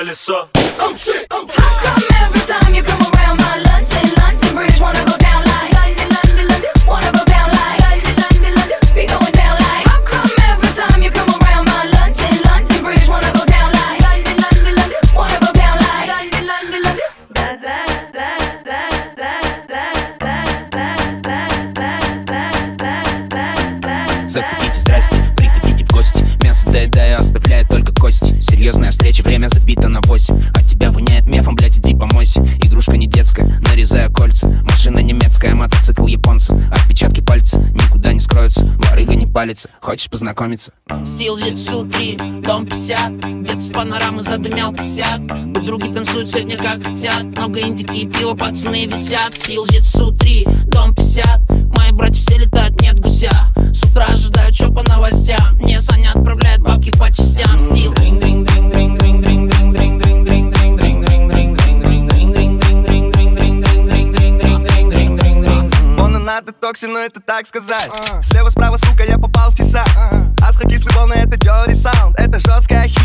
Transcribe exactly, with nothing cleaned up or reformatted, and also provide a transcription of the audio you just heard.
колесо. How come every time you come around my London, London Bridge wanna go down like London, London, London, wanna go down like London, London, London, be going down like. How come every time you come around my London, London Bridge wanna go down like London, London, London, wanna go down like London, London, London. Da da da da da da da da da da da. Захотите здрасте, приходите в гости. Мясо доедаю, оставляет только кости. Серьезная встреча, время забито на восемь. От тебя воняет мефом, блять, иди помойся. Игрушка не детская, нарезаю кольца. Машина немецкая, мотоцикл японца. Отпечатки пальца никуда не скроются. Барыга не палится, хочешь познакомиться? Стил Житсу три, дом пятьдесят. Где-то с панорамы задымял косяк. Подруги танцуют сегодня как хотят. Много индики и пива, пацаны висят. Стил Житсу три, дом пятьдесят. Мои братья все летают, нет гуся. С утра ожидаю, чё по новостям. Мне Саня отправляет бабки по частям. Стил Надо токси, но это так сказать. Слева, справа, сука, я попал в тесак. Асха, кислый волны, это dirty sound. Это жесткая хи